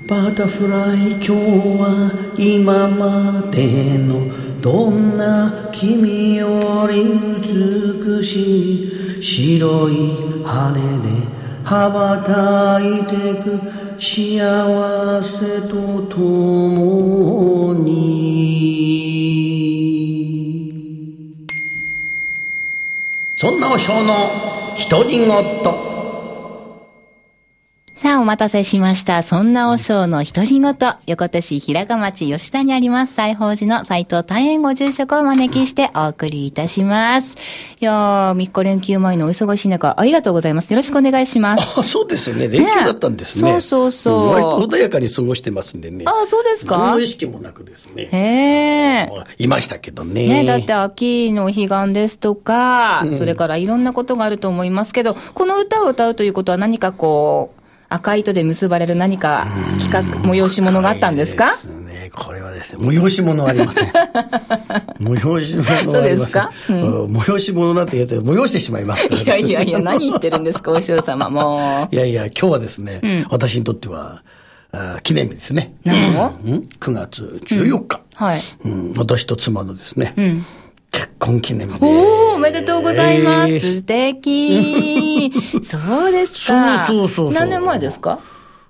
バタフライ今日は今までのどんな君より美しい白い羽で羽ばたいてく幸せとともに。そんなお尚の独り言。 さあ、お待たせしました。そんなお尚の独り言。横手市平賀町吉田にあります西宝寺の斉藤大円ご住職をお招きしてお送りいたします。いやー、3日連休前のお忙しい中、ありがとうございます。よろしくお願いします。 あ、そうですね。連休だったんですね。 そうそうそう。 割と穏やかに過ごしてますんでね。 あ、そうですか。 何の意識もなくですね。 へー。 いましたけどね。 ね、だって秋の彼岸ですとか、それからいろんなことがあると思いますけど、この歌を歌うということは何かこう、赤糸で結ばれる何か企画、催し物があったんですか？ ですね。これはですね、催し物はありません。催し物はありません。 そうですか？ 催し物なんて言って催してしまいますから、 ね。いやいやいや、何言ってるんですか、お嬢様、もう。 いやいや、今日はですね、私にとっては、記念日ですね。 何を ？9月14日。 はい。 私と妻のですね、結婚記念日で。 おめでとうございます。素敵。そうですか。 そう。 何年前ですか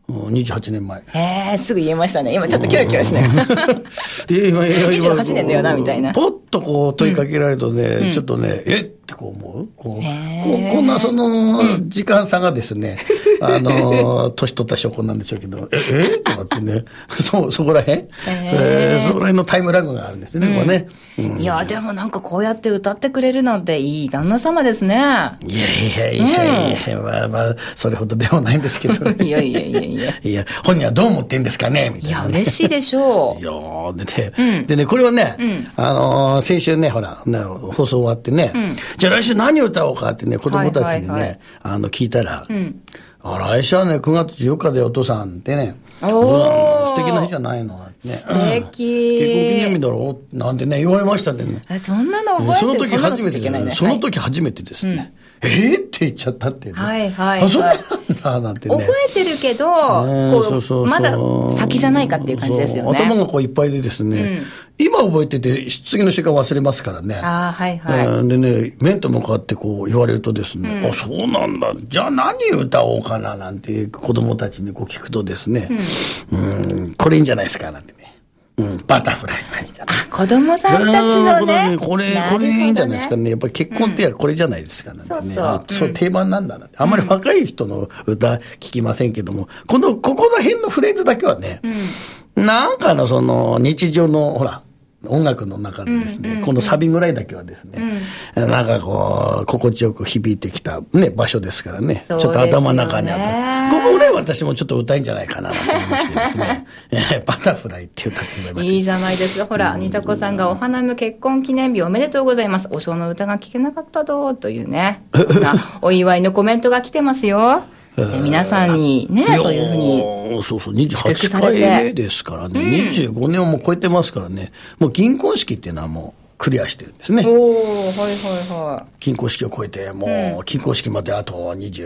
？28年前。 すぐ言えましたね。今ちょっとキラキラしない。28年だよな、みたいな。 ポッとこう問いかけられるとね、ちょっとね、えってこう思うこんなその時間差がですね、年取った証拠なんでしょうけど、とかってね、そこらへんそこらへんのタイムラグがあるんですね、これね。 いや、でもなんかこうやって歌ってくれるなんていい旦那様ですね。 いや、まあ、それほどでもないんですけどね。 いや。 いや、本人はどう思ってんですかねみたいな、 いや、嬉しいでしょう。 いやでね、これはね、先週ね、ほら、放送終わってね、じゃあ来週何を歌おうかってね、子供たちにね、聞いたら、来週はね、9月14日でお父さんってね、素敵な日じゃないのね。 素敵。 結婚記念日だろうなんてね、言われましたんでね。 そんなの覚えてる。 その時初めてですね。って言っちゃったってね。そうなんだ、なんてね。 覚えてるけど、まだ先じゃないかっていう感じですよね。 頭がこういっぱいでですね、今覚えてて、次の週間忘れますからね。でね、面と向かってこう言われるとですね、そうなんだ。じゃあ何歌おうかな、なんて子供たちにこう聞くとですね、これいいんじゃないですか、なんてね。バタフライがいいんじゃないですか。 子供さんたちのね。 これいいんじゃないですかね。やっぱり結婚ってこれじゃないですかね。そう定番なんだな。あんまり若い人の歌聞きませんけども、ここの辺のフレーズだけはね、なんかその日常のほら、音楽の中でですね、このサビぐらいだけはですね、なんかこう、心地よく響いてきたね、場所ですからね。ちょっと頭の中にあった。ここぐらい私もちょっと歌いんじゃないかなと思いましてですね。バタフライって歌ってみました。 いいじゃないですか。ほら、にたこさんがお花見結婚記念日おめでとうございます。お尚の歌が聞けなかったどというね、お祝いのコメントが来てますよ。皆さんにね、そういうふうに。 そう28回目ですからね、25年をもう超えてますからね、もう銀婚式っていうのはもうクリアしてるんですね。金婚式を超えて、もう金婚式まであと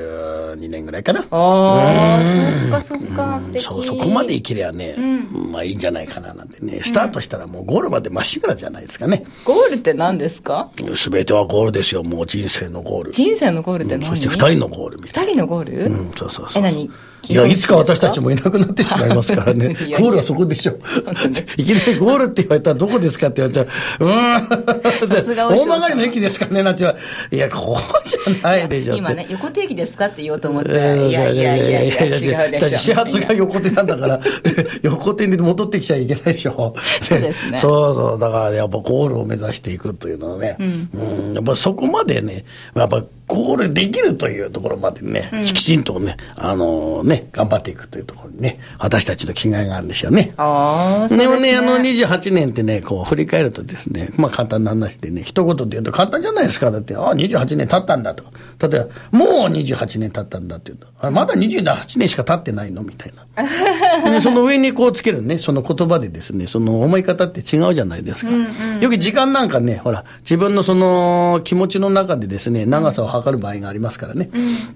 22年ぐらいかな。 そっか、素敵。 そこまで生きりゃね、まあいいんじゃないかななんてね、スタートしたらもうゴールまでまっしぐらじゃないですかね。 ゴールって何ですか？ すべてはゴールですよ、もう人生のゴール。 人生のゴールって何？ そして2人のゴールみたいな。 2人のゴール？ そう。 何？ いや、いつか私たちもいなくなってしまいますからね。ゴールはそこでしょ。いきなりゴールって言われたらどこですかって言われたら、大曲の駅ですかねなんて言われいや、こうじゃないでしょ。 今ね、横手駅ですかって言おうと思って。いや、違うでしょ。 始発が横手なんだから、横手に戻ってきちゃいけないでしょ。 そうですね。 そう。だからやっぱゴールを目指していくというのはね、やっぱそこまでね、やっぱゴールできるというところまでね、きちんとね、頑張っていくというところにね、私たちの気概があるんでしょうね。でもね、28年ってね、こう振り返るとですね、まあ簡単な話でね、一言で言うと簡単じゃないですか。だって、28年経ったんだと。例えば、もう28年経ったんだって言うと、まだ28年しか経ってないのみたいな。でその上にこうつけるね、その言葉でですね、その思い方って違うじゃないですか。よく時間なんかね、ほら、自分のその気持ちの中でですね、長さを測る場合がありますからね。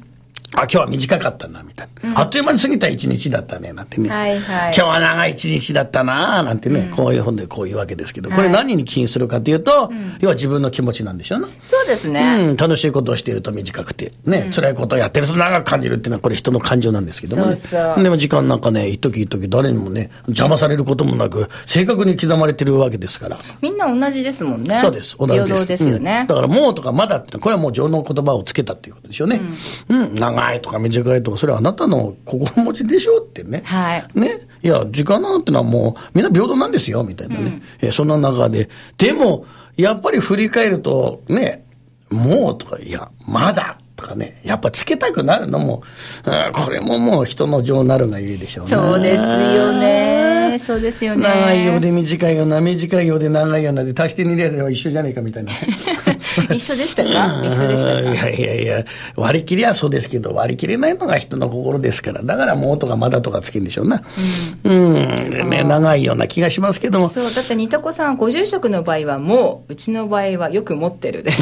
今日は短かったな、みたいな。あっという間に過ぎた一日だったね、なんてね。 はいはい。 今日は長い一日だったな、なんてね、こういう本でこういうわけですけど、これ何に起因するかというと、要は自分の気持ちなんでしょうね。 そうですね。 楽しいことをしていると短くて、ね、辛いことをやってると長く感じるっていうのはこれ人の感情なんですけどもね。 そうでも時間なんかね、一時一時誰にもね、邪魔されることもなく、正確に刻まれてるわけですから。 みんな同じですもんね。 そうです。同じです。 平等ですよね。 だからもうとかまだって、これはもう情の言葉をつけたっていうことでしょうね。長いとか短いとか、それはあなたの心持ちでしょってね。 はい。 ね。いや、時間なんてのはもうみんな平等なんですよ、みたいなね。そんな中で。でも、やっぱり振り返ると、ね、もうとか、いや、まだとかね、やっぱつけたくなるのも、これももう人の情なるがゆえでしょうね。 そうですよね。そうですよね。 長いようで短いような、短いようで長いようなで、足して2例では一緒じゃねえかみたいな。 一緒でしたか？一緒でしたか？ いや、割り切りはそうですけど、割り切れないのが人の心ですから、だからもうとかまだとかつけるんでしょうな。ね、長いような気がしますけども。 そう、だって似た子さん、ご住職の場合はもう、うちの場合はよく持ってるです。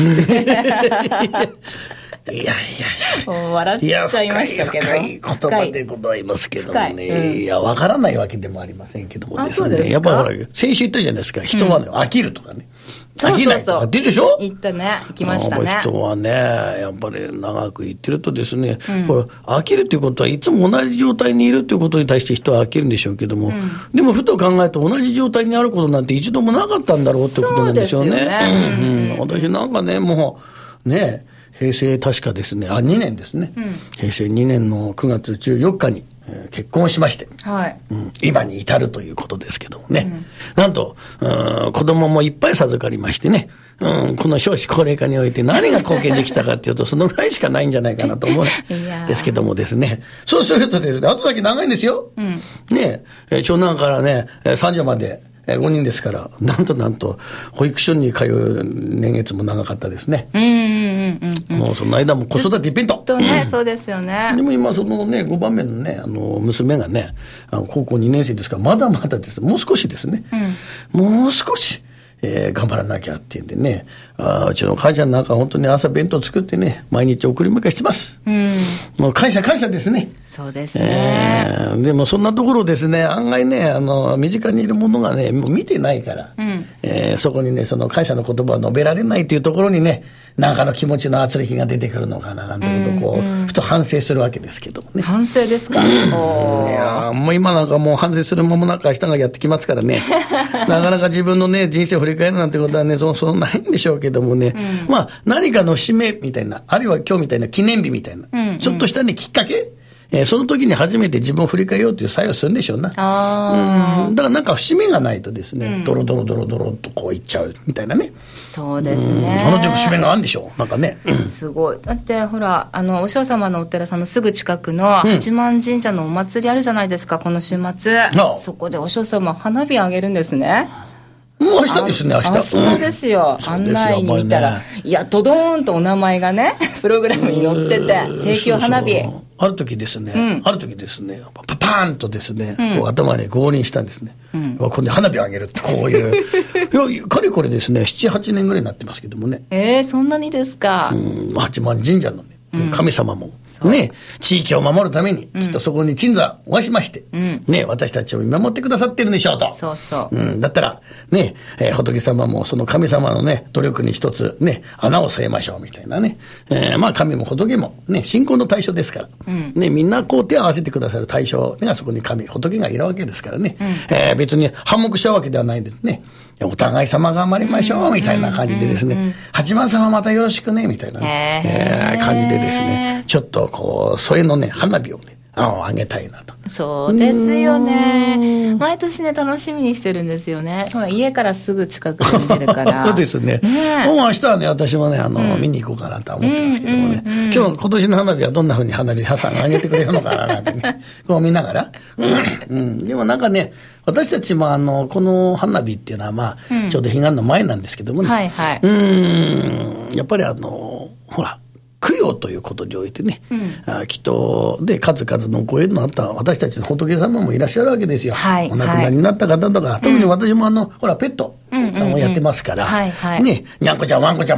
いや笑っちゃいましたけど。 深い言葉でございますけどもね。いや、わからないわけでもありませんけどもですね。やっぱほら、先週言ったじゃないですか。人はね、飽きるとかね。飽きないとかって言うでしょ？ 言ったね。行きましたね。 人はね、やっぱり長く言ってるとですね、これ飽きるっていうことはいつも同じ状態にいるっていうことに対して人は飽きるんでしょうけども、でもふと考えると同じ状態にあることなんて一度もなかったんだろうってことなんでしょうね。私なんかね、もう、ね、平成確かですね、2年ですね。平成2年の9月14日に結婚しまして、今に至るということですけどもね。なんと、子供もいっぱい授かりましてね、この少子高齢化において何が貢献できたかっていうと、そのぐらいしかないんじゃないかなと思うんですけどもですね。そうするとですね、後先長いんですよ。ね、長男からね、三女まで、5人ですから、なんと、保育所に通う年月も長かったですね。もうその間も子育て一辺倒。 そうですよね。 でも今そのね、5番目のね、娘がね、高校2年生ですから、まだまだです。もう少しですね。もう少し。頑張らなきゃっていうんでね、うちの会社の中本当に朝弁当作ってね、毎日送り迎えしてます。もう感謝ですね。 そうですね。 でもそんなところですね、案外ね、身近にいるものがね、もう見てないから、そこにね、その感謝の言葉を述べられないというところにね、なんかの気持ちの圧力が出てくるのかななんてことをこう、ふと反省するわけですけどもね。 反省ですか？いやもう今なんかもう反省する間もなく明日がやってきますからね。なかなか自分のね、人生を振り返るなんてことはね、そうないんでしょうけどもね。まあ何かの節目みたいな、あるいは今日みたいな記念日みたいな、ちょっとしたね、きっかけ、その時に初めて自分を振り返ろうという作用するんでしょうな。だからなんか節目がないとですね、ドロドロとこういっちゃうみたいなね。 そうですね。 あの時も節目があるんでしょう。なんかね。 すごい。だってほら、お嬢様のお寺さんのすぐ近くの八幡神社のお祭りあるじゃないですか、この週末。そこでお嬢様花火あげるんですね。 もう明日ですね、明日。 明日ですよ。案内に見たら、いや、ドドーンとお名前がね、プログラムに載ってて、提供花火。 ある時ですね、パパーンとですね、こう頭に合輪したんですね。ここで花火をあげるって、こういう。いや、かれこれですね、7、8年ぐらいになってますけどもね。 そんなにですか。 八幡神社のね、神様も。ね、地域を守るために、きっとそこに鎮座をおわしまして、ね、私たちを見守ってくださってるんでしょうと。 そうそう。 だったら、ね、仏様もその神様のね、努力に一つね、穴を据えましょうみたいなね。まあ神も仏もね、信仰の対象ですから、ね、みんなこう手を合わせてくださる対象がそこに神、仏がいるわけですからね。別に反目しちゃうわけではないですね。お互い様頑張りましょうみたいな感じでですね、八幡様またよろしくねみたいな、感じでですね、ちょっとこう添えのね花火をねあげたいなと。 そうですよね。毎年ね楽しみにしてるんですよね。家からすぐ近くに見れるから。 そうですね。もう明日はね私もね見に行こうかなと思ってますけどもね。今年の花火はどんな風に花火さんがげてくれるのかななんてねこう見ながら。でもなんかね私たちもこの花火っていうのはまあちょうど彼岸の前なんですけどもね。やっぱりほら。供養ということにおいてね、祈祷で数々のご縁のあった私たちの仏様もいらっしゃるわけですよ。お亡くなりになった方とか、特に私もほらペットさんをやってますから、ね、にゃんこちゃんワンコちゃんも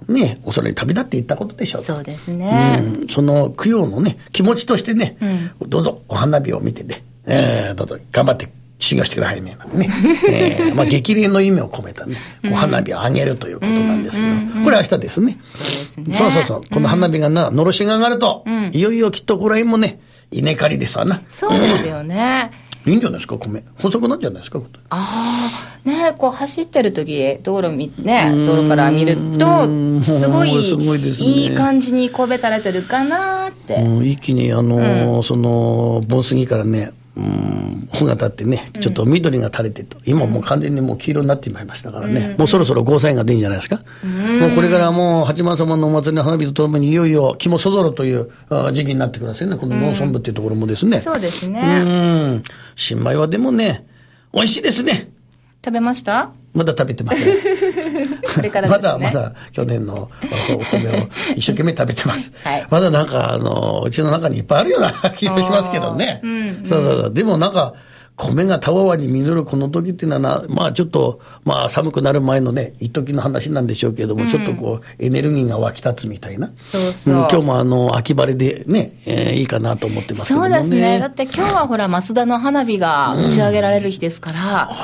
ね、お空に旅立っていったことでしょう。 そうですね。 その供養のね、気持ちとしてね、どうぞお花火を見てね、どうぞ頑張って修行してくださいね。まあ激励の意味を込めたね、お花火をあげるということなんですけど、これ明日ですね。そう。この花火がのろしが上がると、いよいよきっとここら辺もね、稲刈りですわな。 そうですよね。 いいんじゃないですか、米。細くなっちゃうんじゃないですか。 ね、こう走ってる時、道路から見ると、すごいいい感じにこべたれてるかなって。 一気にその盆杉からね、穂が立ってね、ちょっと緑が垂れてと、今もう完全にもう黄色になってまいりましたからね、もうそろそろゴーサインが出るんじゃないですか。もうこれからもう八幡様のお祭りの花火とともにいよいよ肝そぞろという時期になってくるんですよね、この農村部っていうところもですね。 そうですね。 新米はでもね、美味しいですね。 食べました？ まだ食べてません。 これからですね。 まだ去年のお米を一生懸命食べてます。 はい、 まだなんかうちの中にいっぱいあるような気がしますけどね。そう。でもなんか、米がたわわに実るこの時っていうのはまあちょっと、まあ寒くなる前のね、一時の話なんでしょうけれども、ちょっとこう、エネルギーが湧き立つみたいな。今日も秋晴れでね、いいかなと思ってますけどもね。 そうですね。だって今日はほら、松田の花火が打ち上げられる日ですから。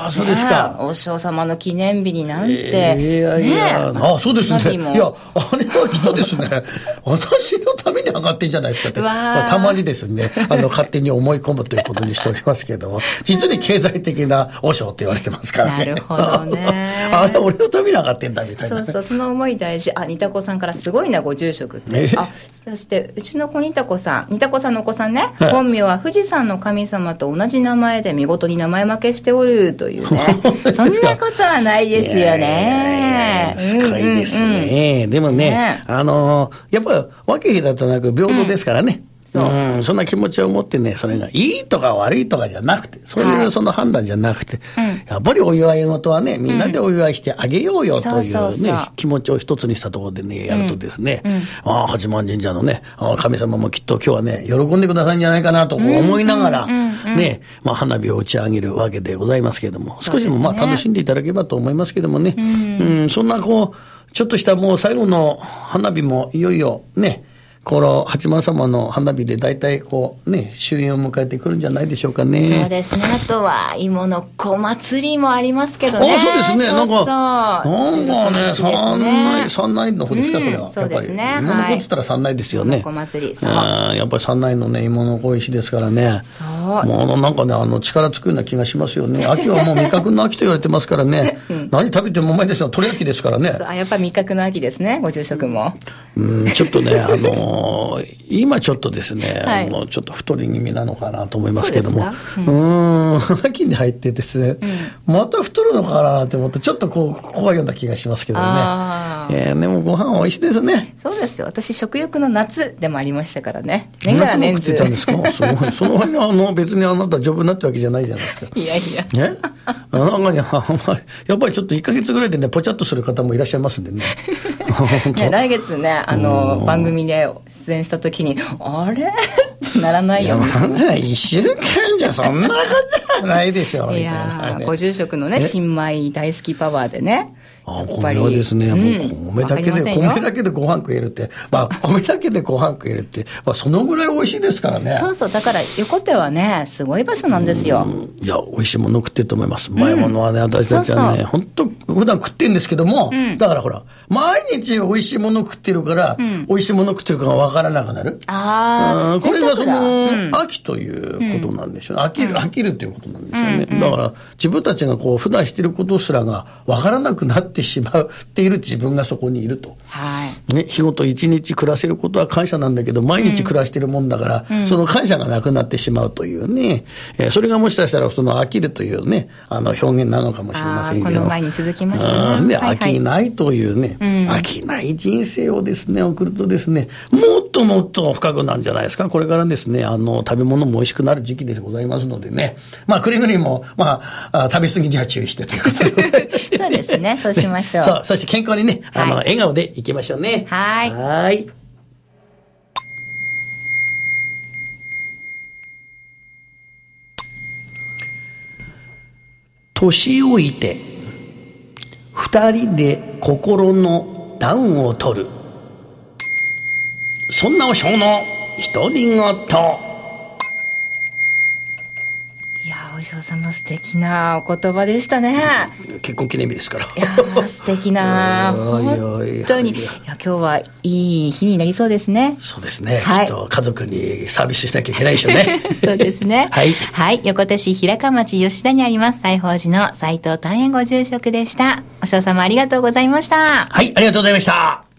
そうですか。 お師匠様の記念日になんて。 そうですね。いや、あれはきっとですね、私のために上がってんじゃないですかって。たまにですね、勝手に思い込むということにしておりますけども。実に経済的な和尚って言われてますからね。 なるほどね。 俺のために上がってんだみたいな、 そう、その思い大事。ニタコさんからすごいな、ご住職って。そして、うちの子ニタコさんのお子さんね、本名は富士山の神様と同じ名前で見事に名前負けしておるというね。そんなことはないですよね。 すごいですね。でもね、やっぱり分け隔てなく平等ですからね。そんな気持ちを持ってね、それがいいとか悪いとかじゃなくて、そういうその判断じゃなくて、やっぱりお祝い事はね、みんなでお祝いしてあげようよというね、気持ちを一つにしたところでね、やるとですね、八幡神社のね、神様もきっと今日はね、喜んでくださるんじゃないかなと思いながら、ね、花火を打ち上げるわけでございますけれども、少しでも楽しんでいただければと思いますけどもね、そんなちょっとしたもう最後の花火もいよいよね、この八幡様の花火で大体終焉を迎えてくるんじゃないでしょうかね。 そうですね。あとは芋の小祭りもありますけどね。 そうですね。なんかね、三内の方ですか、これは。 そうですね。 芋の子って言ったら三内ですよね。 小祭り。 やっぱり三内のね、芋の子石ですからね。もうなんかね、力つくような気がしますよね。秋はもう味覚の秋と言われてますからね。何食べてもうまいですよ。鳥秋ですからね。 やっぱり味覚の秋ですね、ご住職も。 ちょっとね、今ちょっとですね、ちょっと太り気味なのかなと思いますけども、秋に入ってですね、また太るのかなって思ってちょっと怖いような気がしますけどね。でもご飯美味しいですね。 そうですよ。私食欲の夏でもありましたからね。年がら年中。 夏も食ってたんですか。すごい。その辺は別にあなた丈夫になったわけじゃないじゃないですか。 いやいや。 ね。なんかね、やっぱりちょっと1ヶ月ぐらいでね、ぽちゃっとする方もいらっしゃいますんでね。 来月ね、番組で出演した時に、あれってならないようにします。 1週間じゃそんなことはないでしょ、みたいな。 ご住職のね、新米大好きパワーでね。 米はですね、米だけでご飯食えるって、米だけでご飯食えるって、そのぐらい美味しいですからね。 そう、だから横手はね、すごい場所なんですよ。 いや、美味しいもの食ってると思います。うまいものはね、私たちはね、本当普段食ってるんですけども、だからほら、毎日美味しいもの食ってるから、美味しいもの食ってるかがわからなくなる。これがその、秋ということなんでしょうね。飽きるということなんでしょうね。だから、自分たちが普段してることすらがわからなくなってしまっている自分がそこにいると。ね、日ごと一日暮らせることは感謝なんだけど、毎日暮らしてるもんだから、その感謝がなくなってしまうというね、それがもしかしたらその飽きるというね、表現なのかもしれませんけど。 この前に続きましたね。 飽きないというね、飽きない人生をですね、送るとですね、もっともっと深くなんじゃないですか。これからですね、食べ物も美味しくなる時期でございますのでね、くれぐれも、食べ過ぎには注意してということで。 そうですね、そうしましょう。 そして健康にね、笑顔でいきましょうね。はい。年老いて、二人で心の暖を取る。そんな和尚の独り言。 いやー、お嬢様素敵なお言葉でしたね。 結婚記念日ですから。 いやー、素敵な本当に。いや、今日はいい日になりそうですね。 そうですね、はい、きっと家族にサービスしなきゃいけないでしょうね。 そうですね。 はい、 はい、横手市平鹿町吉田にあります西宝寺の斉藤大円ご住職でした。お嬢様ありがとうございました。 はい、ありがとうございました。